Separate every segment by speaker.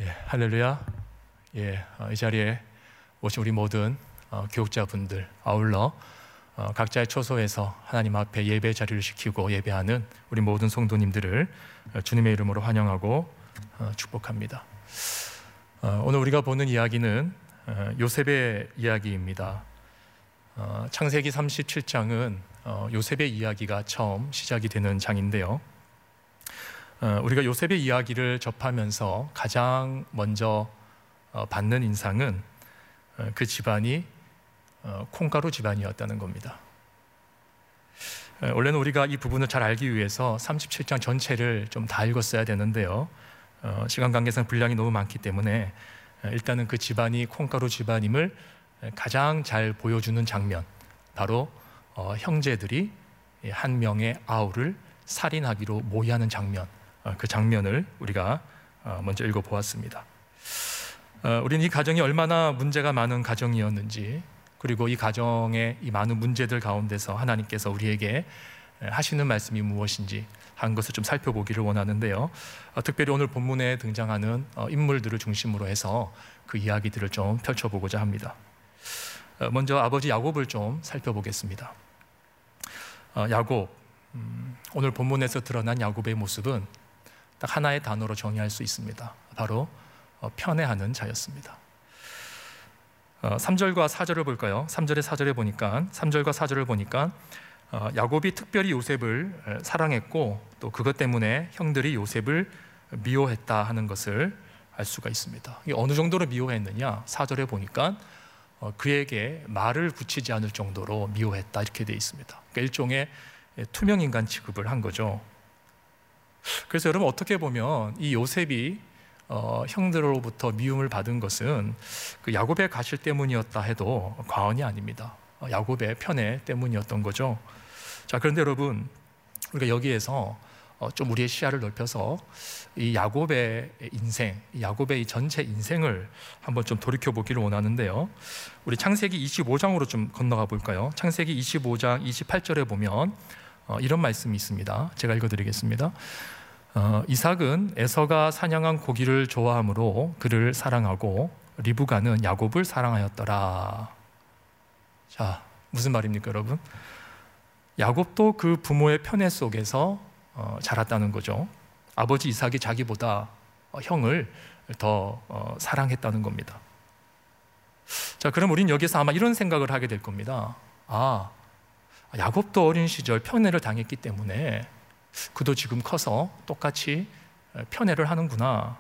Speaker 1: 할렐루야. 이 자리에 오신 우리 모든 교육자분들, 아울러 각자의 처소에서 하나님 앞에 예배 자리를 지키고 예배하는 우리 모든 성도님들을 주님의 이름으로 환영하고 축복합니다. 오늘 우리가 보는 이야기는 요셉의 이야기입니다. 창세기 37장은 요셉의 이야기가 처음 시작이 되는 장인데요. 우리가 요셉의 이야기를 접하면서 가장 먼저 받는 인상은 그 집안이 콩가루 집안이었다는 겁니다. 원래는 우리가 이 부분을 잘 알기 위해서 37장 전체를 좀 다 읽었어야 되는데요. 시간 관계상 분량이 너무 많기 때문에 일단은 그 집안이 콩가루 집안임을 가장 잘 보여주는 장면, 바로 형제들이 한 명의 아우를 살인하기로 모의하는 장면, 그 장면을 우리가 먼저 읽어보았습니다. 우리는 이 가정이 얼마나 문제가 많은 가정이었는지, 그리고 이 가정의 이 많은 문제들 가운데서 하나님께서 우리에게 하시는 말씀이 무엇인지 한 것을 좀 살펴보기를 원하는데요. 특별히 오늘 본문에 등장하는 인물들을 중심으로 해서 그 이야기들을 좀 펼쳐보고자 합니다. 먼저 아버지 야곱을 좀 살펴보겠습니다. 야곱, 오늘 본문에서 드러난 야곱의 모습은 딱 하나의 단어로 정의할 수 있습니다. 바로 편애하는 자였습니다. 3절과 4절을 볼까요? 3절에 4절에 보니까 3절과 4절을 보니까 야곱이 특별히 요셉을 사랑했고 또 그것 때문에 형들이 요셉을 미워했다 하는 것을 알 수가 있습니다. 이게 어느 정도로 미워했느냐? 4절에 보니까 그에게 말을 붙이지 않을 정도로 미워했다 이렇게 되어 있습니다. 그러니까 일종의 투명인간 취급을 한 거죠. 그래서 여러분, 어떻게 보면 이 요셉이 형들로부터 미움을 받은 것은 그 야곱의 가실 때문이었다 해도 과언이 아닙니다. 야곱의 편애 때문이었던 거죠. 자, 그런데 여러분, 우리가 여기에서 좀 우리의 시야를 넓혀서 이 야곱의 인생, 야곱의 이 전체 인생을 한번 좀 돌이켜 보기를 원하는데요. 우리 창세기 25장으로 좀 건너가 볼까요? 창세기 25장 28절에 보면 이런 말씀이 있습니다. 제가 읽어드리겠습니다. 이삭은 에서가 사냥한 고기를 좋아하므로 그를 사랑하고 리브가는 야곱을 사랑하였더라. 자, 무슨 말입니까, 여러분? 야곱도 그 부모의 편애 속에서 자랐다는 거죠. 아버지 이삭이 자기보다 형을 더 사랑했다는 겁니다. 자, 그럼 우린 여기서 아마 이런 생각을 하게 될 겁니다. 야곱도 어린 시절 편애를 당했기 때문에 그도 지금 커서 똑같이 편애를 하는구나.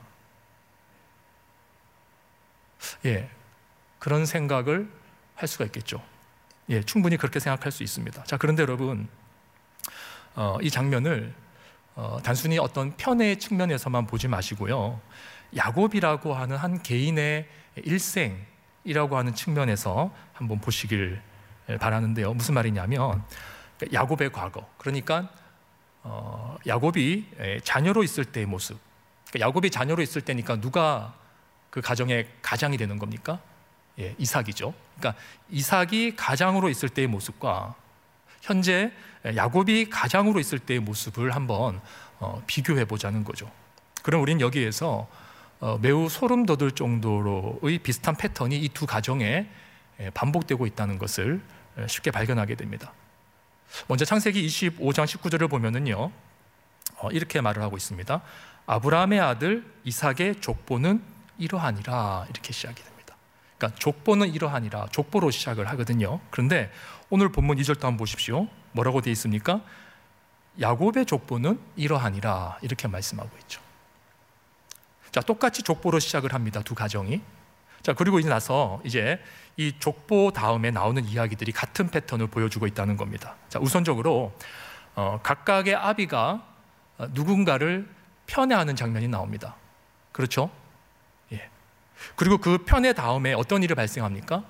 Speaker 1: 그런 생각을 할 수가 있겠죠. 충분히 그렇게 생각할 수 있습니다. 자, 그런데 여러분, 이 장면을 단순히 어떤 편애의 측면에서만 보지 마시고요, 야곱이라고 하는 한 개인의 일생이라고 하는 측면에서 한번 보시길 바라는데요. 무슨 말이냐면 야곱의 과거, 그러니까 야곱이 자녀로 있을 때의 모습. 그러니까 야곱이 자녀로 있을 때니까 누가 그 가정의 가장이 되는 겁니까? 이삭이죠. 그러니까 이삭이 가장으로 있을 때의 모습과 현재 야곱이 가장으로 있을 때의 모습을 한번 비교해 보자는 거죠. 그럼 우리는 여기에서 매우 소름 돋을 정도로의 비슷한 패턴이 이 두 가정에 반복되고 있다는 것을 쉽게 발견하게 됩니다. 먼저 창세기 25장 19절을 보면은요, 이렇게 말을 하고 있습니다. 아브라함의 아들 이삭의 족보는 이러하니라, 이렇게 시작이 됩니다. 그러니까 족보는 이러하니라, 족보로 시작을 하거든요. 그런데 오늘 본문 2절도 한번 보십시오. 뭐라고 되어 있습니까? 야곱의 족보는 이러하니라, 이렇게 말씀하고 있죠. 자, 똑같이 족보로 시작을 합니다, 두 가정이. 자, 그리고 나서 이제 이 족보 다음에 나오는 이야기들이 같은 패턴을 보여주고 있다는 겁니다. 자, 우선적으로 각각의 아비가 누군가를 편애하는 장면이 나옵니다. 그렇죠? 그리고 그 편애 다음에 어떤 일이 발생합니까?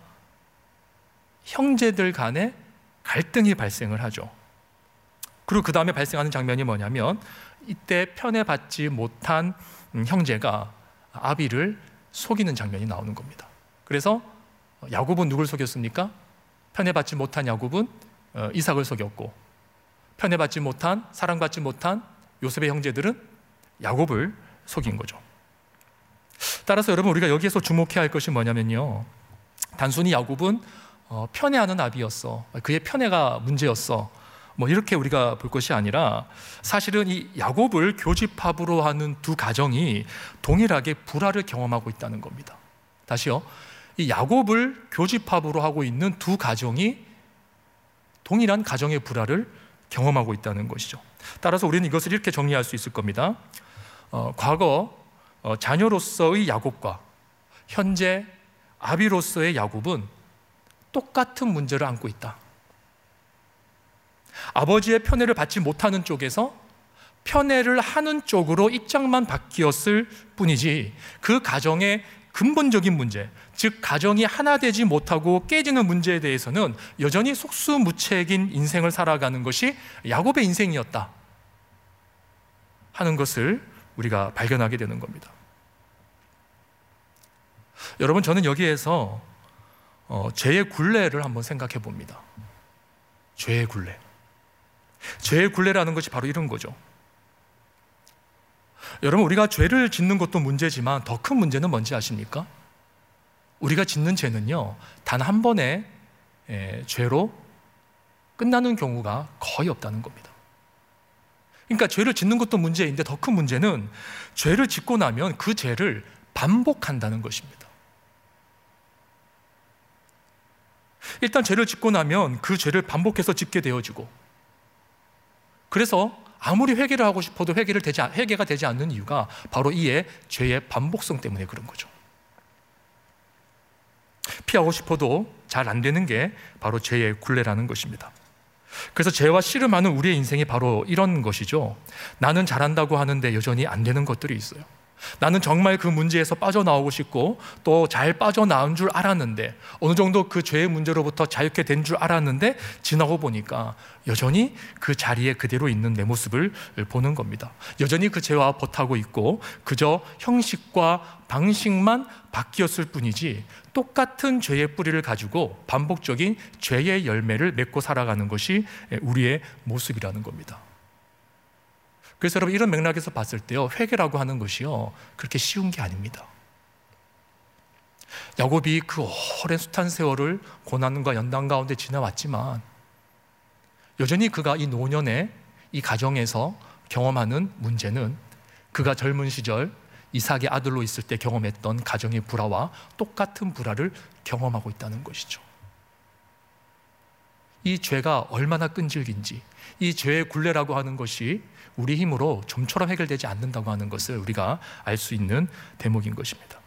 Speaker 1: 형제들 간에 갈등이 발생을 하죠. 그리고 그 다음에 발생하는 장면이 뭐냐면 이때 편애받지 못한 형제가 아비를 속이는 장면이 나오는 겁니다. 그래서 야곱은 누굴 속였습니까? 편애받지 못한 야곱은 이삭을 속였고, 편애받지 못한, 사랑받지 못한 요셉의 형제들은 야곱을 속인 거죠. 따라서 여러분 우리가 여기에서 주목해야 할 것이 뭐냐면요, 단순히 야곱은 편애하는 아비였어, 그의 편애가 문제였어, 뭐 이렇게 우리가 볼 것이 아니라 사실은 이 야곱을 교집합으로 하는 두 가정이 동일하게 불화를 경험하고 있다는 겁니다. 다시요, 이 야곱을 교집합으로 하고 있는 두 가정이 동일한 가정의 불화를 경험하고 있다는 것이죠. 따라서 우리는 이것을 이렇게 정리할 수 있을 겁니다. 과거 자녀로서의 야곱과 현재 아비로서의 야곱은 똑같은 문제를 안고 있다. 아버지의 편애를 받지 못하는 쪽에서 편애를 하는 쪽으로 입장만 바뀌었을 뿐이지, 그 가정의 근본적인 문제, 즉 가정이 하나 되지 못하고 깨지는 문제에 대해서는 여전히 속수무책인 인생을 살아가는 것이 야곱의 인생이었다 하는 것을 우리가 발견하게 되는 겁니다. 여러분, 저는 여기에서 죄의 굴레를 한번 생각해 봅니다. 죄의 굴레. 죄의 굴레라는 것이 바로 이런 거죠. 여러분, 우리가 죄를 짓는 것도 문제지만 더 큰 문제는 뭔지 아십니까? 우리가 짓는 죄는요, 단 한 번의 죄로 끝나는 경우가 거의 없다는 겁니다. 그러니까 죄를 짓는 것도 문제인데 더 큰 문제는 죄를 짓고 나면 그 죄를 반복한다는 것입니다. 일단 죄를 짓고 나면 그 죄를 반복해서 짓게 되어지고, 그래서 아무리 회개를 하고 싶어도 회개가 되지 않는 이유가 바로 이의 죄의 반복성 때문에 그런 거죠. 피하고 싶어도 잘 안 되는 게 바로 죄의 굴레라는 것입니다. 그래서 죄와 씨름하는 우리의 인생이 바로 이런 것이죠. 나는 잘한다고 하는데 여전히 안 되는 것들이 있어요. 나는 정말 그 문제에서 빠져나오고 싶고 또 잘 빠져나온 줄 알았는데, 어느 정도 그 죄의 문제로부터 자유케 된 줄 알았는데 지나고 보니까 여전히 그 자리에 그대로 있는 내 모습을 보는 겁니다. 여전히 그 죄와 버타고 있고 그저 형식과 방식만 바뀌었을 뿐이지 똑같은 죄의 뿌리를 가지고 반복적인 죄의 열매를 맺고 살아가는 것이 우리의 모습이라는 겁니다. 그래서 여러분, 이런 맥락에서 봤을 때요, 회개라고 하는 것이요, 그렇게 쉬운 게 아닙니다. 야곱이 그 오랜 숱한 세월을 고난과 연단 가운데 지나왔지만 여전히 그가 이 노년의 이 가정에서 경험하는 문제는 그가 젊은 시절 이삭의 아들로 있을 때 경험했던 가정의 불화와 똑같은 불화를 경험하고 있다는 것이죠. 이 죄가 얼마나 끈질긴지, 이 죄의 굴레라고 하는 것이 우리 힘으로 좀처럼 해결되지 않는다고 하는 것을 우리가 알 수 있는 대목인 것입니다.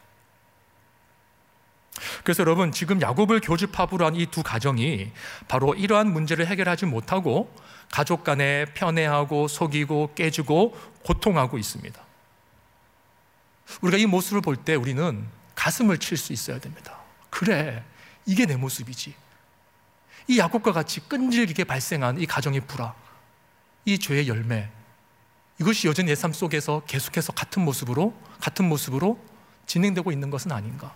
Speaker 1: 그래서 여러분, 지금 야곱을 교집합으로 한 이 두 가정이 바로 이러한 문제를 해결하지 못하고 가족 간에 편애하고 속이고 깨지고 고통하고 있습니다. 우리가 이 모습을 볼 때 우리는 가슴을 칠 수 있어야 됩니다. 그래, 이게 내 모습이지. 이 야곱과 같이 끈질기게 발생한 이 가정의 불화, 이 죄의 열매, 이것이 여전히 내 삶 속에서 계속해서 같은 모습으로 진행되고 있는 것은 아닌가.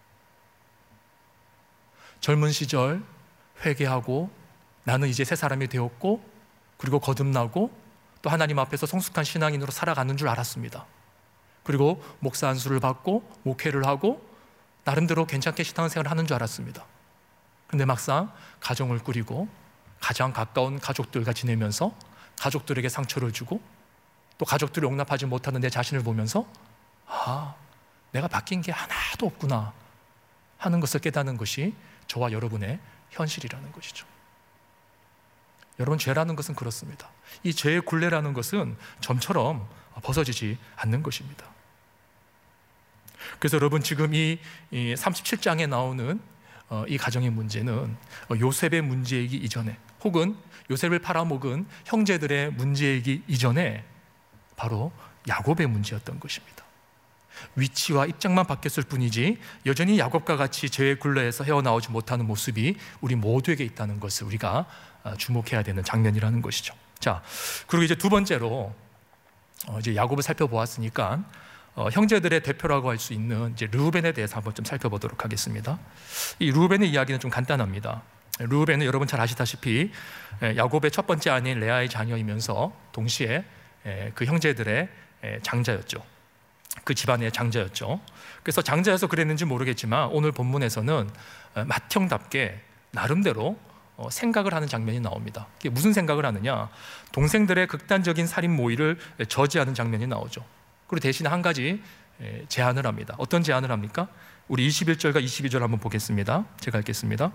Speaker 1: 젊은 시절 회개하고 나는 이제 새 사람이 되었고, 그리고 거듭나고 또 하나님 앞에서 성숙한 신앙인으로 살아가는 줄 알았습니다. 그리고 목사 안수를 받고 목회를 하고 나름대로 괜찮게 신앙생활을 하는 줄 알았습니다. 근데 막상 가정을 꾸리고 가장 가까운 가족들과 지내면서 가족들에게 상처를 주고 또 가족들을 용납하지 못하는 내 자신을 보면서 내가 바뀐 게 하나도 없구나 하는 것을 깨닫는 것이 저와 여러분의 현실이라는 것이죠. 여러분, 죄라는 것은 그렇습니다. 이 죄의 굴레라는 것은 점처럼 벗어지지 않는 것입니다. 그래서 여러분, 지금 이 37장에 나오는 이 가정의 문제는 요셉의 문제이기 이전에, 혹은 요셉을 팔아먹은 형제들의 문제이기 이전에 바로 야곱의 문제였던 것입니다. 위치와 입장만 바뀌었을 뿐이지 여전히 야곱과 같이 죄의 굴레에서 헤어나오지 못하는 모습이 우리 모두에게 있다는 것을 우리가 주목해야 되는 장면이라는 것이죠. 자, 그리고 이제 두 번째로 이제 야곱을 살펴보았으니까 형제들의 대표라고 할 수 있는 이제 르우벤에 대해서 한번 좀 살펴보도록 하겠습니다. 이 르우벤의 이야기는 좀 간단합니다. 르우벤은 여러분 잘 아시다시피 야곱의 첫 번째 아내인 레아의 자녀이면서 동시에 그 형제들의 장자였죠. 그 집안의 장자였죠. 그래서 장자여서 그랬는지 모르겠지만 오늘 본문에서는 맏형답게 나름대로 생각을 하는 장면이 나옵니다. 이게 무슨 생각을 하느냐? 동생들의 극단적인 살인 모의를 저지하는 장면이 나오죠. 그리고 대신 한 가지 제안을 합니다. 어떤 제안을 합니까? 우리 21절과 22절 한번 보겠습니다. 제가 읽겠습니다.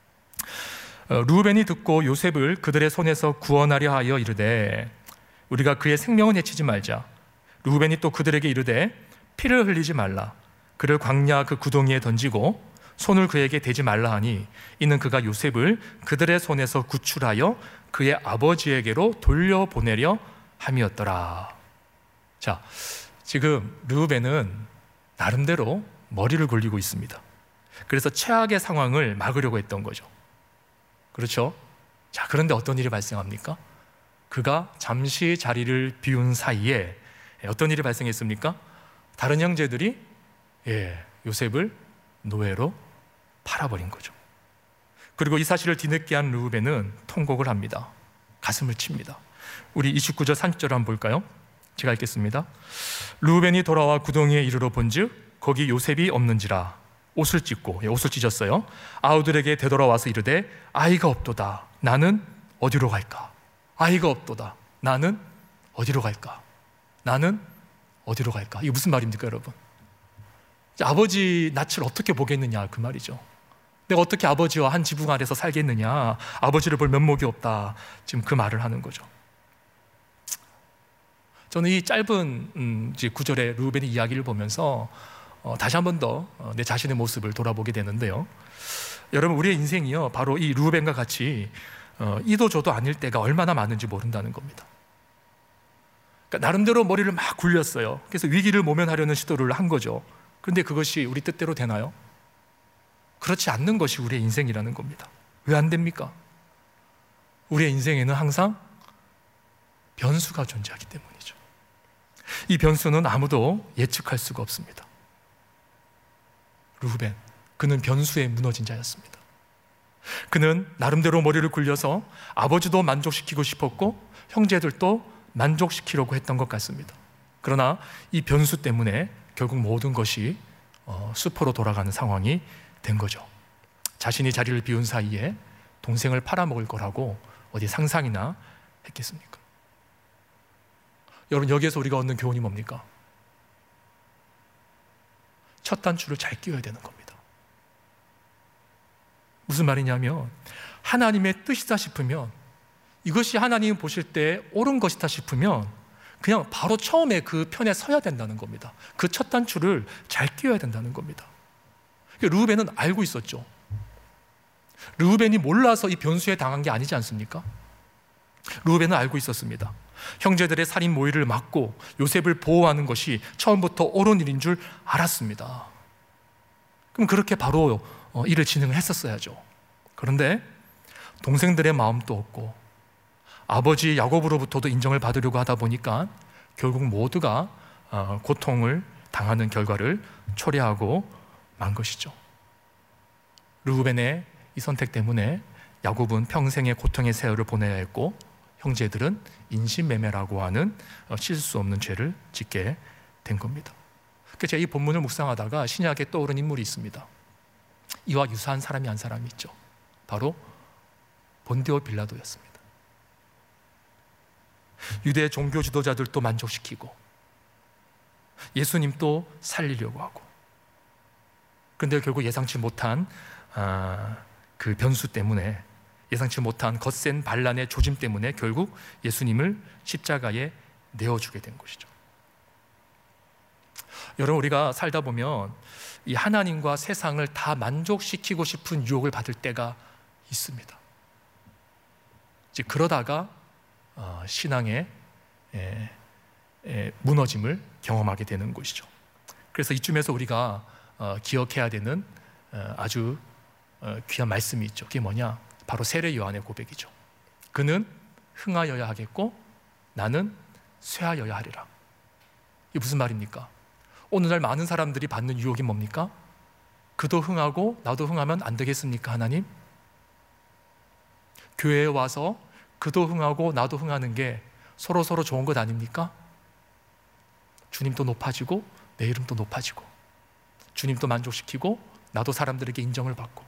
Speaker 1: 르우벤이 듣고 요셉을 그들의 손에서 구원하려 하여 이르되 우리가 그의 생명은 해치지 말자. 르우벤이 또 그들에게 이르되 피를 흘리지 말라. 그를 광야 그 구덩이에 던지고 손을 그에게 대지 말라 하니 이는 그가 요셉을 그들의 손에서 구출하여 그의 아버지에게로 돌려보내려 함이었더라. 자, 지금 르우벤은 나름대로 머리를 굴리고 있습니다. 그래서 최악의 상황을 막으려고 했던 거죠. 그렇죠? 자, 그런데 어떤 일이 발생합니까? 그가 잠시 자리를 비운 사이에 어떤 일이 발생했습니까? 다른 형제들이 요셉을 노예로 팔아버린 거죠. 그리고 이 사실을 뒤늦게 한 르우벤은 통곡을 합니다. 가슴을 칩니다. 우리 29절 30절 한번 볼까요? 제가 읽겠습니다. 르우벤이 돌아와 구덩이에 이르러 본즉 거기 요셉이 없는지라 옷을 찢고, 옷을 찢었어요. 아우들에게 되돌아와서 이르되 아이가 없도다. 나는 어디로 갈까? 아이가 없도다. 나는 어디로 갈까? 나는 어디로 갈까? 이게 무슨 말입니까, 여러분? 아버지 낯을 어떻게 보겠느냐, 그 말이죠. 내가 어떻게 아버지와 한 지붕 아래서 살겠느냐, 아버지를 볼 면목이 없다, 지금 그 말을 하는 거죠. 저는 이 짧은 구절의 르우벤의 이야기를 보면서 다시 한 번 더 내 자신의 모습을 돌아보게 되는데요. 여러분, 우리의 인생이요, 바로 이 르우벤과 같이 이도 저도 아닐 때가 얼마나 많은지 모른다는 겁니다. 그러니까 나름대로 머리를 막 굴렸어요. 그래서 위기를 모면하려는 시도를 한 거죠. 그런데 그것이 우리 뜻대로 되나요? 그렇지 않는 것이 우리의 인생이라는 겁니다. 왜 안 됩니까? 우리의 인생에는 항상 변수가 존재하기 때문이죠. 이 변수는 아무도 예측할 수가 없습니다. 르우벤, 그는 변수에 무너진 자였습니다. 그는 나름대로 머리를 굴려서 아버지도 만족시키고 싶었고 형제들도 만족시키려고 했던 것 같습니다. 그러나 이 변수 때문에 결국 모든 것이 수포로 돌아가는 상황이 된 거죠. 자신이 자리를 비운 사이에 동생을 팔아먹을 거라고 어디 상상이나 했겠습니까? 여러분, 여기에서 우리가 얻는 교훈이 뭡니까? 첫 단추를 잘 끼워야 되는 겁니다. 무슨 말이냐면 하나님의 뜻이다 싶으면, 이것이 하나님이 보실 때 옳은 것이다 싶으면 그냥 바로 처음에 그 편에 서야 된다는 겁니다. 그 첫 단추를 잘 끼워야 된다는 겁니다. 르우벤은 알고 있었죠. 르우벤이 몰라서 이 변수에 당한 게 아니지 않습니까? 르우벤은 알고 있었습니다. 형제들의 살인 모의를 막고 요셉을 보호하는 것이 처음부터 옳은 일인 줄 알았습니다. 그럼 그렇게 바로 일을 진행을 했었어야죠. 그런데 동생들의 마음도 없고 아버지 야곱으로부터도 인정을 받으려고 하다 보니까 결국 모두가 고통을 당하는 결과를 초래하고 만 것이죠. 르우벤의 이 선택 때문에 야곱은 평생의 고통의 세월을 보내야 했고 형제들은 인신매매라고 하는 씻을 수 없는 죄를 짓게 된 겁니다. 그래서 제가 이 본문을 묵상하다가 신약에 떠오른 인물이 있습니다. 이와 유사한 사람이 한 사람이 있죠. 바로 본디오 빌라도였습니다. 유대 종교 지도자들도 만족시키고 예수님도 살리려고 하고, 그런데 결국 예상치 못한 그 변수 때문에, 예상치 못한 거센 반란의 조짐 때문에 결국 예수님을 십자가에 내어주게 된 것이죠. 여러분, 우리가 살다 보면 이 하나님과 세상을 다 만족시키고 싶은 유혹을 받을 때가 있습니다. 그러다가 신앙의 무너짐을 경험하게 되는 것이죠. 그래서 이쯤에서 우리가 기억해야 되는 아주 귀한 말씀이 있죠. 그게 뭐냐? 바로 세례 요한의 고백이죠. 그는 흥하여야 하겠고 나는 쇠하여야 하리라. 이게 무슨 말입니까? 오늘날 많은 사람들이 받는 유혹이 뭡니까? 그도 흥하고 나도 흥하면 안 되겠습니까, 하나님? 교회에 와서 그도 흥하고 나도 흥하는 게 서로 좋은 것 아닙니까? 주님도 높아지고 내 이름도 높아지고 주님도 만족시키고 나도 사람들에게 인정을 받고.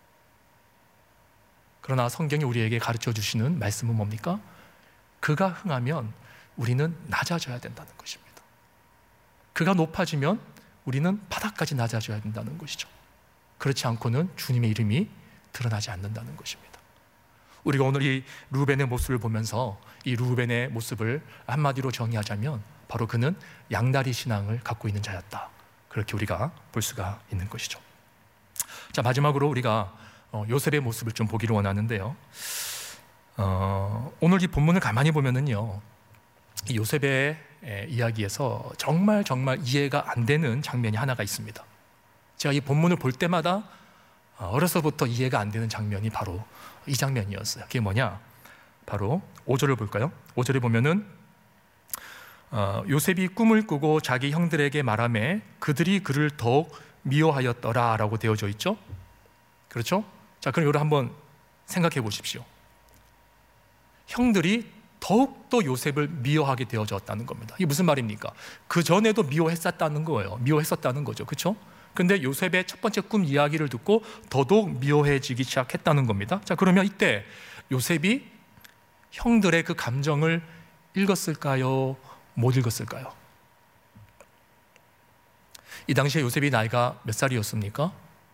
Speaker 1: 그러나 성경이 우리에게 가르쳐 주시는 말씀은 뭡니까? 그가 흥하면 우리는 낮아져야 된다는 것입니다. 그가 높아지면 우리는 바닥까지 낮아져야 된다는 것이죠. 그렇지 않고는 주님의 이름이 드러나지 않는다는 것입니다. 우리가 오늘 이 르우벤의 모습을 보면서 이 르우벤의 모습을 한마디로 정의하자면 바로 그는 양다리 신앙을 갖고 있는 자였다, 그렇게 우리가 볼 수가 있는 것이죠. 자, 마지막으로 우리가 요셉의 모습을 좀 보기를 원하는데요. 오늘 이 본문을 가만히 보면은요, 이 요셉의 이야기에서 정말 이해가 안 되는 장면이 하나가 있습니다. 제가 이 본문을 볼 때마다 어려서부터 이해가 안 되는 장면이 바로 이 장면이었어요. 그게 뭐냐? 바로 5절을 볼까요? 5절에 보면은 요셉이 꿈을 꾸고 자기 형들에게 말하매 그들이 그를 더욱 미워하였더라 라고 되어져 있죠. 그렇죠? 자, 그럼 이걸 한번 생각해 보십시오. 형들이 더욱더 요셉을 미워하게 되어졌다는 겁니다. 이게 무슨 말입니까? 그 전에도 미워했었다는 거예요. 미워했었다는 거죠. 그렇죠? 근데 요셉의 첫 번째 꿈 이야기를 듣고 더더욱 미워해지기 시작했다는 겁니다. 자, 그러면 이때 요셉이 형들의 그 감정을 읽었을까요? 못 읽었을까요? 이 당시에 요셉이 나이가 몇 살이었습니까?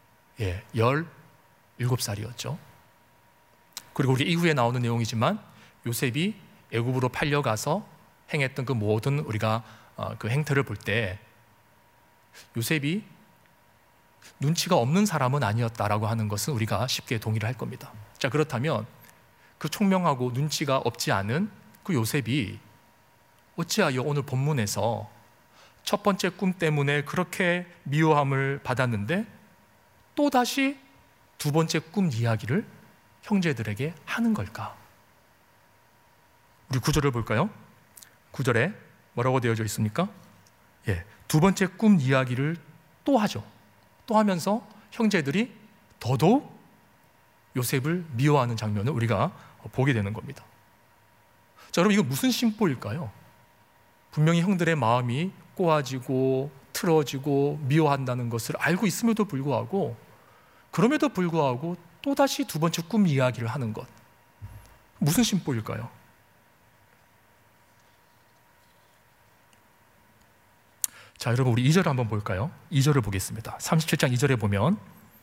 Speaker 1: 17살이었죠. 그리고 우리 이후에 나오는 내용이지만 요셉이 애굽으로 팔려가서 행했던 그 모든 우리가 그 행태를 볼 때 요셉이 눈치가 없는 사람은 아니었다라고 하는 것은 우리가 쉽게 동의를 할 겁니다. 자, 그렇다면 그 총명하고 눈치가 없지 않은 그 요셉이 어찌하여 오늘 본문에서 첫 번째 꿈 때문에 그렇게 미워함을 받았는데 또다시 두 번째 꿈 이야기를 형제들에게 하는 걸까? 우리 9절을 볼까요? 9절에 뭐라고 되어져 있습니까? 두 번째 꿈 이야기를 또 하죠. 또 하면서 형제들이 더더욱 요셉을 미워하는 장면을 우리가 보게 되는 겁니다. 자, 여러분, 이거 무슨 심보일까요? 분명히 형들의 마음이 꼬아지고 틀어지고 미워한다는 것을 알고 있음에도 불구하고, 그럼에도 불구하고 또다시 두 번째 꿈 이야기를 하는 것, 무슨 심보일까요? 자, 여러분, 우리 2절을 한번 볼까요? 2절을 보겠습니다. 37장 2절에 보면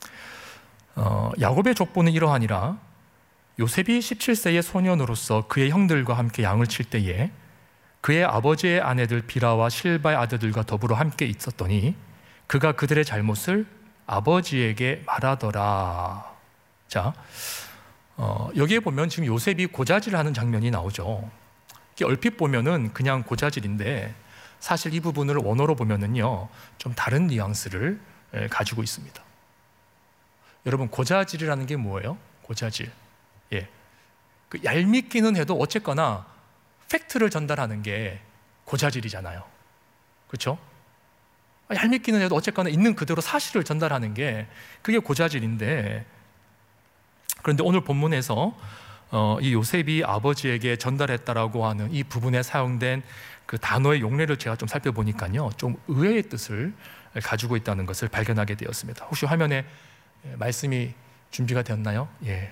Speaker 1: 야곱의 족보는 이러하니라. 요셉이 17세의 소년으로서 그의 형들과 함께 양을 칠 때에 그의 아버지의 아내들 비라와 실바의 아들들과 더불어 함께 있었더니 그가 그들의 잘못을 아버지에게 말하더라. 자, 여기에 보면 지금 요셉이 고자질을 하는 장면이 나오죠. 얼핏 보면은 그냥 고자질인데 사실 이 부분을 원어로 보면은요, 좀 다른 뉘앙스를 가지고 있습니다. 여러분, 고자질이라는 게 뭐예요? 고자질. 그 얄밉기는 해도 어쨌거나 팩트를 전달하는 게 고자질이잖아요. 그렇죠? 얄밉기는 해도 어쨌거나 있는 그대로 사실을 전달하는 게 그게 고자질인데, 그런데 오늘 본문에서 이 요셉이 아버지에게 전달했다라고 하는 이 부분에 사용된 그 단어의 용례를 제가 좀 살펴보니까요, 좀 의외의 뜻을 가지고 있다는 것을 발견하게 되었습니다. 혹시 화면에 말씀이 준비가 되었나요?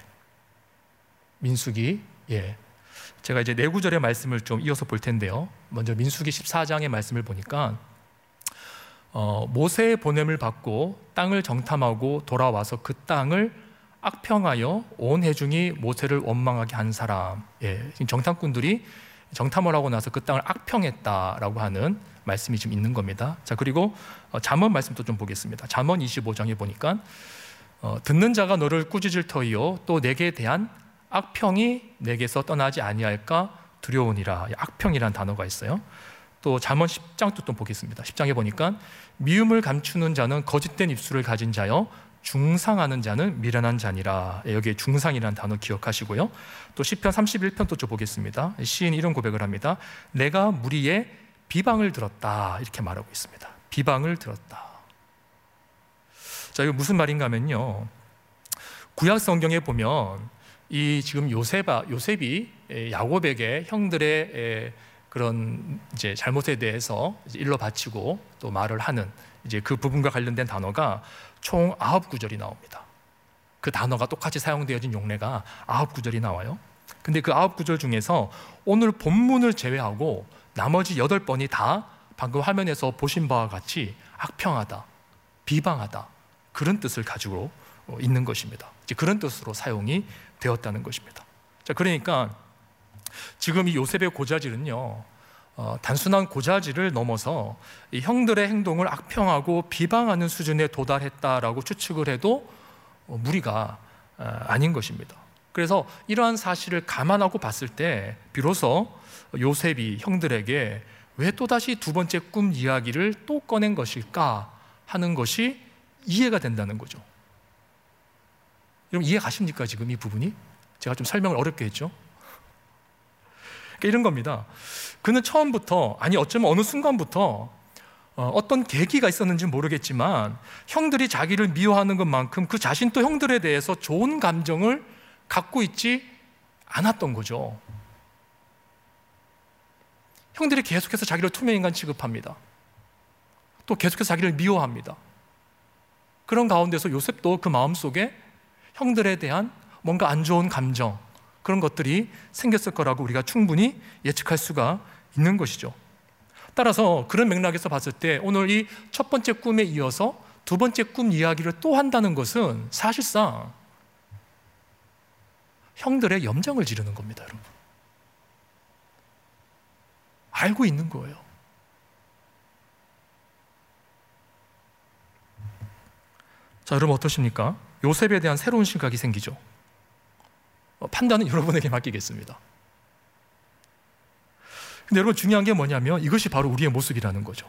Speaker 1: 민수기. 제가 이제 네 구절의 말씀을 좀 이어서 볼 텐데요. 먼저 민수기 14장의 말씀을 보니까 모세의 보냄을 받고 땅을 정탐하고 돌아와서 그 땅을 악평하여 온 회중이 모세를 원망하게 한 사람. 지금 정탐꾼들이 정탐을 하고 나서 그 땅을 악평했다라고 하는 말씀이 좀 있는 겁니다. 자, 그리고 잠언 말씀도 좀 보겠습니다. 잠언 25장에 보니까 듣는 자가 너를 꾸짖을 터이요 또 내게 대한 악평이 내게서 떠나지 아니할까 두려우니라. 악평이라는 단어가 있어요. 또 잠언 10장도 또 보겠습니다. 10장에 보니까 미움을 감추는 자는 거짓된 입술을 가진 자여 중상하는 자는 미련한 자니라. 여기에 중상이라는 단어 기억하시고요. 또 시편 31편도 좀 보겠습니다. 시인이 이런 고백을 합니다. 내가 무리의 비방을 들었다, 이렇게 말하고 있습니다. 비방을 들었다. 자, 이거 무슨 말인가 하면요, 구약 성경에 보면 이 지금 요셉이 야곱에게 형들의 그런 이제 잘못에 대해서 이제 일러 바치고 또 말을 하는 이제 그 부분과 관련된 단어가 총 9구절이 나옵니다. 그 단어가 똑같이 사용되어진 용례가 9구절이 나와요. 근데 그 9구절 중에서 오늘 본문을 제외하고 나머지 8번이 다 방금 화면에서 보신 바와 같이 악평하다, 비방하다, 그런 뜻을 가지고 있는 것입니다. 이제 그런 뜻으로 사용이 되었다는 것입니다. 자, 그러니까 지금 이 요셉의 고자질은요, 단순한 고자질을 넘어서 이 형들의 행동을 악평하고 비방하는 수준에 도달했다라고 추측을 해도 무리가 아닌 것입니다. 그래서 이러한 사실을 감안하고 봤을 때 비로소 요셉이 형들에게 왜 또다시 두 번째 꿈 이야기를 또 꺼낸 것일까 하는 것이 이해가 된다는 거죠. 여러분 이해 가십니까? 지금 이 부분이? 제가 좀 설명을 어렵게 했죠. 그러니까 이런 겁니다. 그는 처음부터, 아니 어쩌면 어느 순간부터 어떤 계기가 있었는지 모르겠지만 형들이 자기를 미워하는 것만큼 그 자신도 형들에 대해서 좋은 감정을 갖고 있지 않았던 거죠. 형들이 계속해서 자기를 투명인간 취급합니다. 또 계속해서 자기를 미워합니다. 그런 가운데서 요셉도 그 마음속에 형들에 대한 뭔가 안 좋은 감정, 그런 것들이 생겼을 거라고 우리가 충분히 예측할 수가 있는 것이죠. 따라서 그런 맥락에서 봤을 때 오늘 이 첫 번째 꿈에 이어서 두 번째 꿈 이야기를 또 한다는 것은 사실상 형들의 염장을 지르는 겁니다, 여러분. 알고 있는 거예요. 자, 여러분 어떠십니까? 요셉에 대한 새로운 시각이 생기죠. 판단은 여러분에게 맡기겠습니다. 근데 여러분 중요한 게 뭐냐면 이것이 바로 우리의 모습이라는 거죠.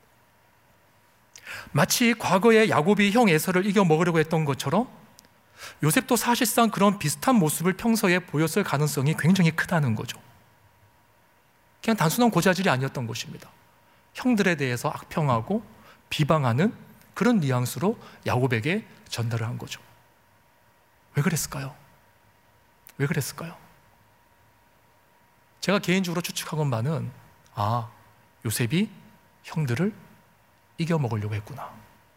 Speaker 1: 마치 과거에 야곱이 형 에서를 이겨 먹으려고 했던 것처럼 요셉도 사실상 그런 비슷한 모습을 평소에 보였을 가능성이 굉장히 크다는 거죠. 그냥 단순한 고자질이 아니었던 것입니다. 형들에 대해서 악평하고 비방하는 그런 뉘앙스로 야곱에게 전달을 한 거죠. 왜 그랬을까요? 왜 그랬을까요? 제가 개인적으로 추측한 바는 요셉이 형들을 이겨먹으려고 했구나.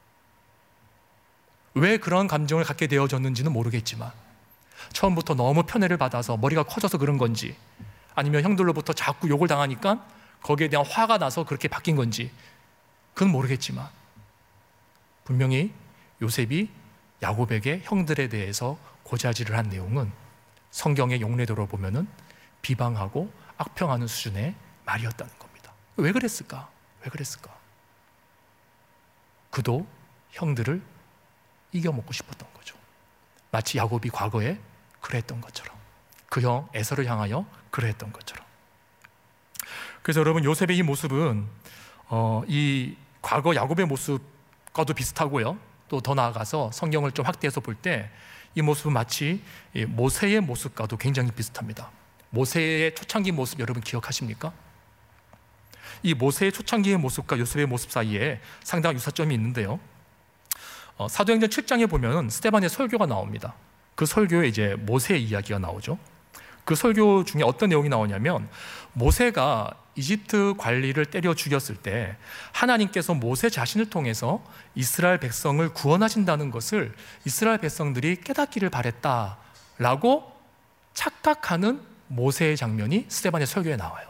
Speaker 1: 왜 그런 감정을 갖게 되어졌는지는 모르겠지만 처음부터 너무 편애를 받아서 머리가 커져서 그런 건지 아니면 형들로부터 자꾸 욕을 당하니까 거기에 대한 화가 나서 그렇게 바뀐 건지 그건 모르겠지만 분명히 요셉이 야곱에게 형들에 대해서 고자질을 한 내용은 성경의 용례대로 보면은 비방하고 악평하는 수준의 말이었다는 겁니다. 왜 그랬을까? 왜 그랬을까? 그도 형들을 이겨먹고 싶었던 거죠. 마치 야곱이 과거에 그랬던 것처럼, 그 형 에서를 향하여 그랬던 것처럼. 그래서 여러분 요셉의 이 모습은 이 과거 야곱의 모습과도 비슷하고요. 또 더 나아가서 성경을 좀 확대해서 볼 때 이 모습은 마치 모세의 모습과도 굉장히 비슷합니다. 모세의 초창기 모습 여러분 기억하십니까? 이 모세의 초창기의 모습과 요셉의 모습 사이에 상당한 유사점이 있는데요. 사도행전 7장에 보면 스데반의 설교가 나옵니다. 그 설교에 이제 모세의 이야기가 나오죠. 그 설교 중에 어떤 내용이 나오냐면 모세가 이집트 관리를 때려 죽였을 때 하나님께서 모세 자신을 통해서 이스라엘 백성을 구원하신다는 것을 이스라엘 백성들이 깨닫기를 바랬다라고 착각하는 모세의 장면이 스데반의 설교에 나와요.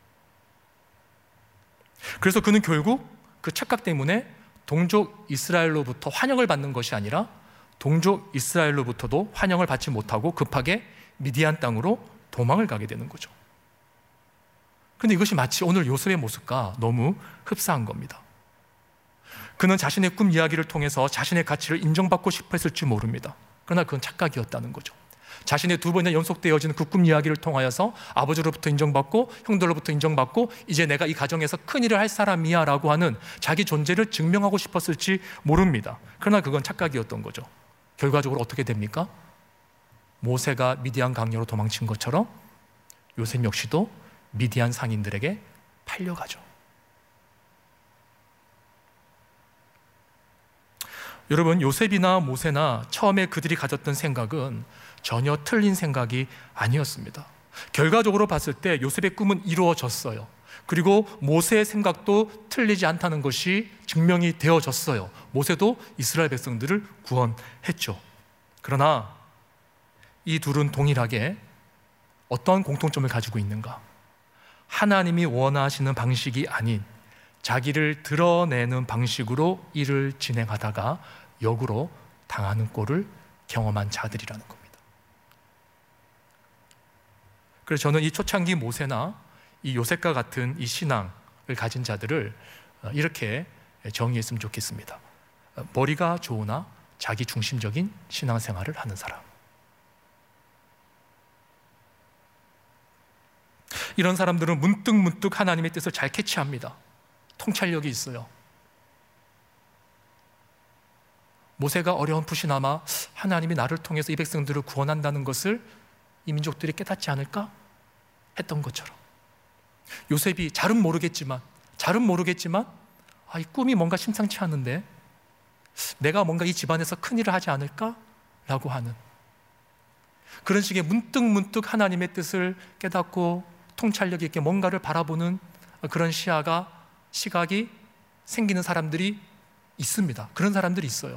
Speaker 1: 그래서 그는 결국 그 착각 때문에 동족 이스라엘로부터 환영을 받는 것이 아니라 동족 이스라엘로부터도 환영을 받지 못하고 급하게 미디안 땅으로 도망을 가게 되는 거죠. 그런데 이것이 마치 오늘 요셉의 모습과 너무 흡사한 겁니다. 그는 자신의 꿈 이야기를 통해서 자신의 가치를 인정받고 싶어 했을지 모릅니다. 그러나 그건 착각이었다는 거죠. 자신의 두 번이나 연속되어지는 그 꿈 이야기를 통하여서 아버지로부터 인정받고 형들로부터 인정받고 이제 내가 이 가정에서 큰일을 할 사람이야 라고 하는 자기 존재를 증명하고 싶었을지 모릅니다. 그러나 그건 착각이었던 거죠. 결과적으로 어떻게 됩니까? 모세가 미디안 강요로 도망친 것처럼 요셉 역시도 미디안 상인들에게 팔려가죠. 여러분 요셉이나 모세나 처음에 그들이 가졌던 생각은 전혀 틀린 생각이 아니었습니다. 결과적으로 봤을 때 요셉의 꿈은 이루어졌어요. 그리고 모세의 생각도 틀리지 않다는 것이 증명이 되어졌어요. 모세도 이스라엘 백성들을 구원했죠. 그러나 이 둘은 동일하게 어떠한 공통점을 가지고 있는가? 하나님이 원하시는 방식이 아닌 자기를 드러내는 방식으로 일을 진행하다가 역으로 당하는 꼴을 경험한 자들이라는 겁니다. 그래서 저는 이 초창기 모세나 이 요셉과 같은 이 신앙을 가진 자들을 이렇게 정의했으면 좋겠습니다. 머리가 좋으나 자기 중심적인 신앙생활을 하는 사람. 이런 사람들은 문득문득 하나님의 뜻을 잘 캐치합니다. 통찰력이 있어요. 모세가 어렴풋이나마 하나님이 나를 통해서 이 백성들을 구원한다는 것을 이 민족들이 깨닫지 않을까 했던 것처럼, 요셉이 잘은 모르겠지만 이 꿈이 뭔가 심상치 않은데 내가 뭔가 이 집안에서 큰일을 하지 않을까라고 하는 그런 식의 문득문득 하나님의 뜻을 깨닫고 통찰력 있게 뭔가를 바라보는 그런 시각이 생기는 사람들이 있습니다. 그런 사람들이 있어요.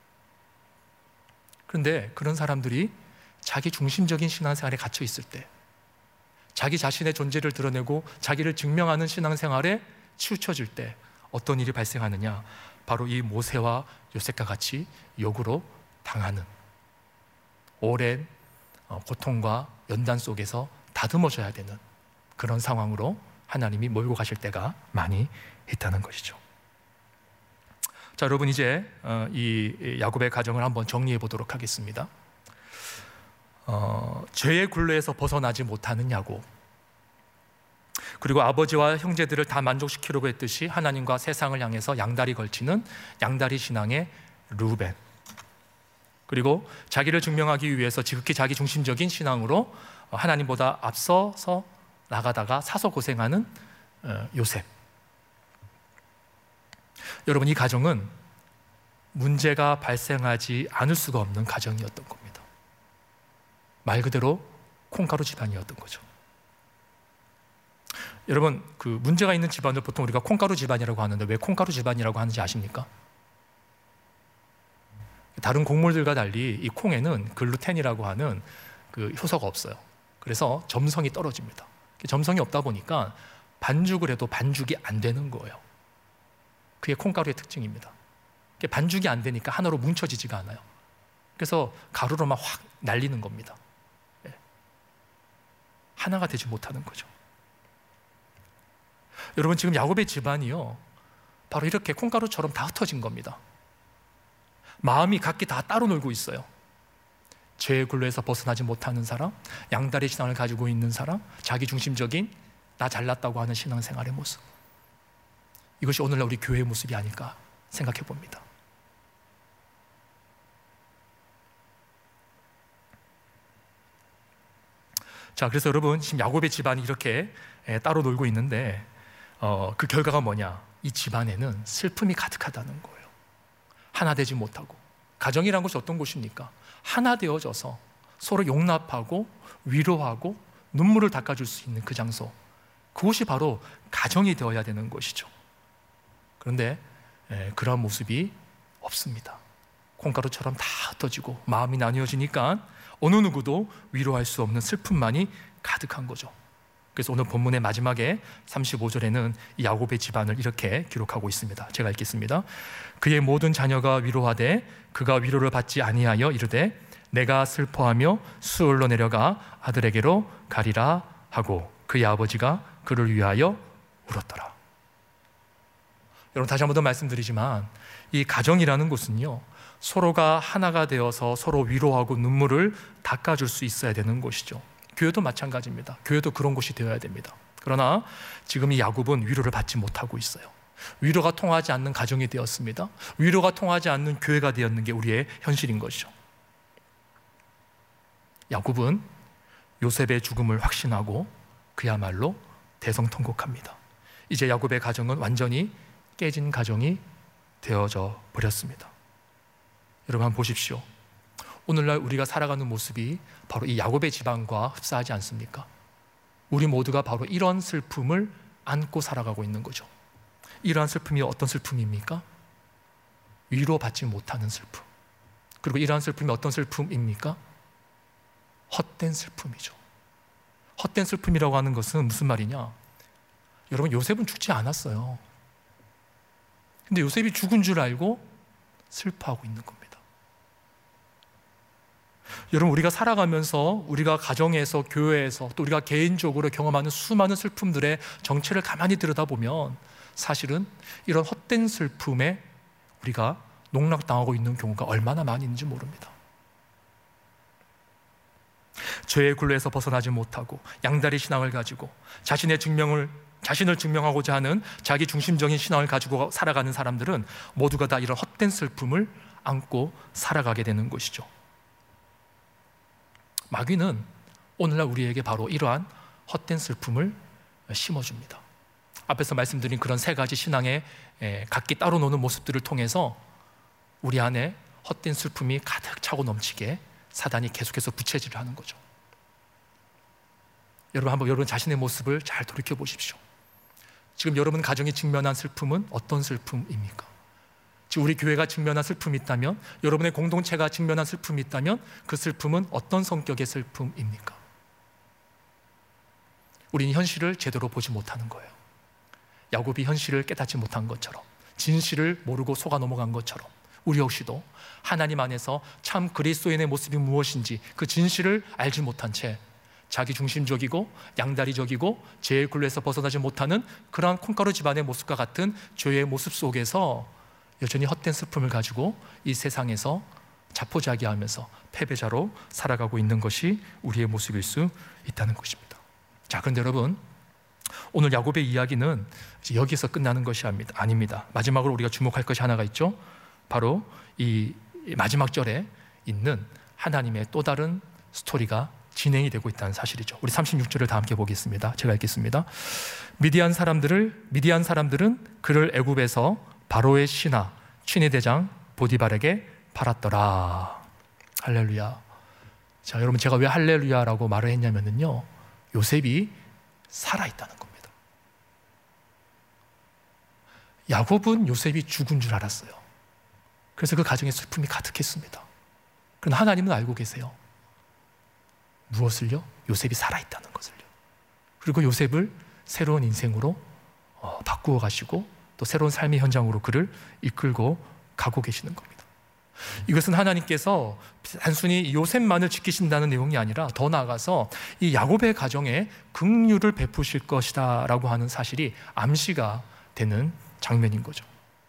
Speaker 1: 그런데 그런 사람들이 자기 중심적인 신앙생활에 갇혀 있을 때, 자기 자신의 존재를 드러내고 자기를 증명하는 신앙생활에 치우쳐질 때 어떤 일이 발생하느냐? 바로 이 모세와 요셉과 같이 역으로 당하는 오랜 고통과 연단 속에서 다듬어져야 되는 그런 상황으로 하나님이 몰고 가실 때가 많이 있다는 것이죠. 자, 여러분, 이제 이 야곱의 가정을 한번 정리해 보도록 하겠습니다. 죄의 굴레에서 벗어나지 못하는 야곱, 그리고 아버지와 형제들을 다 만족시키려고 했듯이 하나님과 세상을 향해서 양다리 걸치는 양다리 신앙의 르우벤, 그리고 자기를 증명하기 위해서 지극히 자기 중심적인 신앙으로 하나님보다 앞서서 나가다가 사서 고생하는 요셉. 여러분, 이 가정은 문제가 발생하지 않을 수가 없는 가정이었던 겁니다. 말 그대로 콩가루 집안이었던 거죠. 여러분, 그 문제가 있는 집안을 보통 우리가 콩가루 집안이라고 하는데 왜 콩가루 집안이라고 하는지 아십니까? 다른 곡물들과 달리 이 콩에는 글루텐이라고 하는 그 효소가 없어요. 그래서 점성이 떨어집니다. 점성이 없다 보니까 반죽을 해도 반죽이 안 되는 거예요. 그게 콩가루의 특징입니다. 반죽이 안 되니까 하나로 뭉쳐지지가 않아요. 그래서 가루로만 확 날리는 겁니다. 하나가 되지 못하는 거죠. 여러분, 지금 야곱의 집안이요, 바로 이렇게 콩가루처럼 다 흩어진 겁니다. 마음이 각기 다 따로 놀고 있어요. 죄의 굴레에서 벗어나지 못하는 사람, 양다리 신앙을 가지고 있는 사람, 자기 중심적인 나 잘났다고 하는 신앙생활의 모습. 이것이 오늘날 우리 교회의 모습이 아닐까 생각해 봅니다. 자, 그래서 여러분, 지금 야곱의 집안이 이렇게 따로 놀고 있는데 그 결과가 뭐냐? 이 집안에는 슬픔이 가득하다는 거예요. 하나 되지 못하고. 가정이란 것이 어떤 곳입니까? 하나 되어져서 서로 용납하고 위로하고 눈물을 닦아줄 수 있는 그 장소, 그곳이 바로 가정이 되어야 되는 것이죠. 그런데 그러한 모습이 없습니다. 콩가루처럼 다 흩어지고 마음이 나뉘어지니까 어느 누구도 위로할 수 없는 슬픔만이 가득한 거죠. 그래서 오늘 본문의 마지막에 35절에는 이 야곱의 집안을 이렇게 기록하고 있습니다. 제가 읽겠습니다. 그의 모든 자녀가 위로하되 그가 위로를 받지 아니하여 이르되 내가 슬퍼하며 수월로 내려가 아들에게로 가리라 하고 그의 아버지가 그를 위하여 울었더라. 여러분, 다시 한 번 더 말씀드리지만 이 가정이라는 곳은요, 서로가 하나가 되어서 서로 위로하고 눈물을 닦아줄 수 있어야 되는 곳이죠. 교회도 마찬가지입니다. 교회도 그런 곳이 되어야 됩니다. 그러나 지금 이 야곱은 위로를 받지 못하고 있어요. 위로가 통하지 않는 가정이 되었습니다. 위로가 통하지 않는 교회가 되었는 게 우리의 현실인 것이죠. 야곱은 요셉의 죽음을 확신하고 그야말로 대성통곡합니다. 이제 야곱의 가정은 완전히 깨진 가정이 되어져 버렸습니다. 여러분, 한번 보십시오. 오늘날 우리가 살아가는 모습이 바로 이 야곱의 집안과 흡사하지 않습니까? 우리 모두가 바로 이런 슬픔을 안고 살아가고 있는 거죠. 이러한 슬픔이 어떤 슬픔입니까? 위로받지 못하는 슬픔. 그리고 이러한 슬픔이 어떤 슬픔입니까? 헛된 슬픔이죠. 헛된 슬픔이라고 하는 것은 무슨 말이냐? 여러분, 요셉은 죽지 않았어요. 근데 요셉이 죽은 줄 알고 슬퍼하고 있는 겁니다. 여러분, 우리가 살아가면서 우리가 가정에서, 교회에서, 또 우리가 개인적으로 경험하는 수많은 슬픔들의 정체를 가만히 들여다보면 사실은 이런 헛된 슬픔에 우리가 농락당하고 있는 경우가 얼마나 많이 있는지 모릅니다. 죄의 굴레에서 벗어나지 못하고 양다리 신앙을 가지고 자신을 증명하고자 하는 자기 중심적인 신앙을 가지고 살아가는 사람들은 모두가 다 이런 헛된 슬픔을 안고 살아가게 되는 것이죠. 마귀는 오늘날 우리에게 바로 이러한 헛된 슬픔을 심어줍니다. 앞에서 말씀드린 그런 세 가지 신앙의 각기 따로 노는 모습들을 통해서 우리 안에 헛된 슬픔이 가득 차고 넘치게 사단이 계속해서 부채질을 하는 거죠. 여러분, 한번 여러분 자신의 모습을 잘 돌이켜 보십시오. 지금 여러분 가정이 직면한 슬픔은 어떤 슬픔입니까? 지금 우리 교회가 직면한 슬픔이 있다면, 여러분의 공동체가 직면한 슬픔이 있다면 그 슬픔은 어떤 성격의 슬픔입니까? 우리는 현실을 제대로 보지 못하는 거예요. 야곱이 현실을 깨닫지 못한 것처럼, 진실을 모르고 속아 넘어간 것처럼 우리 역시도 하나님 안에서 참 그리스도인의 모습이 무엇인지 그 진실을 알지 못한 채 자기 중심적이고 양다리적이고 죄의 굴레에서 벗어나지 못하는 그러한 콩가루 집안의 모습과 같은 죄의 모습 속에서 여전히 헛된 슬픔을 가지고 이 세상에서 자포자기하면서 패배자로 살아가고 있는 것이 우리의 모습일 수 있다는 것입니다. 자, 그런데 여러분, 오늘 야곱의 이야기는 여기서 끝나는 것이 아닙니다. 마지막으로 우리가 주목할 것이 하나가 있죠. 바로 이 마지막 절에 있는 하나님의 또 다른 스토리가 진행이 되고 있다는 사실이죠. 우리 36절을 다 함께 보겠습니다. 제가 읽겠습니다. 미디안 사람들은 그를 애굽에서 바로의 신하 친위 대장 보디발에게 팔았더라. 할렐루야. 자, 여러분, 제가 왜 할렐루야라고 말을 했냐면요, 요셉이 살아있다는 겁니다. 야곱은 요셉이 죽은 줄 알았어요. 그래서 그 가정에 슬픔이 가득했습니다. 그러나 하나님은 알고 계세요. 무엇을요? 요셉이 살아있다는 것을요. 그리고 요셉을 새로운 인생으로 바꾸어 가시고 또 새로운 삶의 현장으로 그를 이끌고 가고 계시는 겁니다. 이것은 하나님께서 단순히 요셉만을 지키신다는 내용이 아니라 더 나아가서 이 야곱의 가정에 긍휼을 베푸실 것이다 라고 하는 사실이 암시가 되는 장면인 거죠.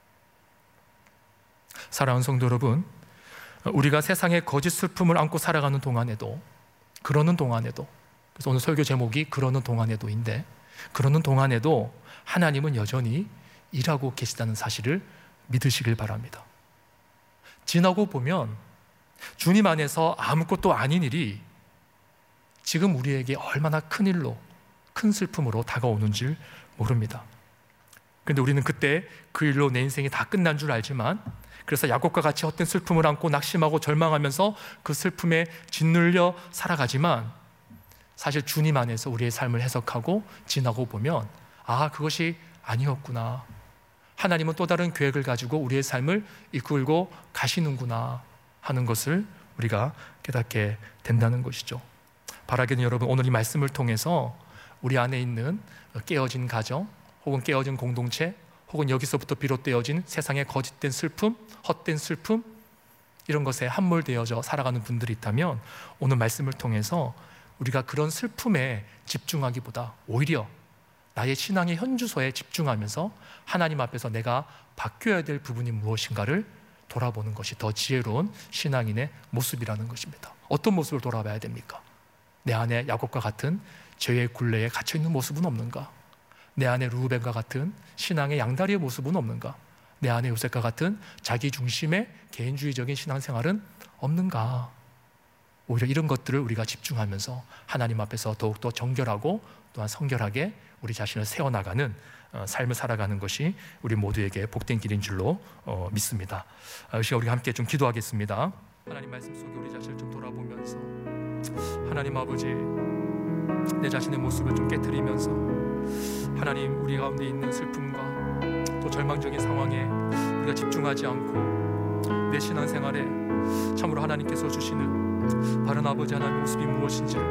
Speaker 1: 사랑하는 성도 여러분, 우리가 세상의 거짓 슬픔을 안고 살아가는 동안에도, 그래서 오늘 설교 제목이 그러는 동안에도인데, 그러는 동안에도 하나님은 여전히 일하고 계시다는 사실을 믿으시길 바랍니다. 지나고 보면 주님 안에서 아무것도 아닌 일이 지금 우리에게 얼마나 큰 일로, 큰 슬픔으로 다가오는지 모릅니다. 그런데 우리는 그때 그 일로 내 인생이 다 끝난 줄 알지만, 그래서 야곱과 같이 헛된 슬픔을 안고 낙심하고 절망하면서 그 슬픔에 짓눌려 살아가지만, 사실 주님 안에서 우리의 삶을 해석하고 지나고 보면 그것이 아니었구나, 하나님은 또 다른 계획을 가지고 우리의 삶을 이끌고 가시는구나 하는 것을 우리가 깨닫게 된다는 것이죠. 바라기는 여러분, 오늘 이 말씀을 통해서 우리 안에 있는 깨어진 가정, 혹은 깨어진 공동체, 혹은 여기서부터 비롯되어진 세상의 거짓된 슬픔, 헛된 슬픔, 이런 것에 함몰되어져 살아가는 분들이 있다면 오늘 말씀을 통해서 우리가 그런 슬픔에 집중하기보다 오히려 나의 신앙의 현주소에 집중하면서 하나님 앞에서 내가 바뀌어야 될 부분이 무엇인가를 돌아보는 것이 더 지혜로운 신앙인의 모습이라는 것입니다. 어떤 모습을 돌아봐야 됩니까? 내 안에 야곱과 같은 죄의 굴레에 갇혀있는 모습은 없는가? 내 안에 르우벤과 같은 신앙의 양다리의 모습은 없는가? 내 안에 요셉과 같은 자기 중심의 개인주의적인 신앙생활은 없는가? 오히려 이런 것들을 우리가 집중하면서 하나님 앞에서 더욱더 정결하고 또한 성결하게 우리 자신을 세워나가는 삶을 살아가는 것이 우리 모두에게 복된 길인 줄로 믿습니다. 이 시간 우리가 함께 좀 기도하겠습니다. 하나님 말씀 속에 우리 자신을 좀 돌아보면서, 하나님 아버지, 내 자신의 모습을 좀 깨트리면서 하나님, 우리 가운데 있는 슬픔과 또 절망적인 상황에 우리가 집중하지 않고 내 신앙생활에 참으로 하나님께서 주시는 바른 아버지 하나님의 모습이 무엇인지를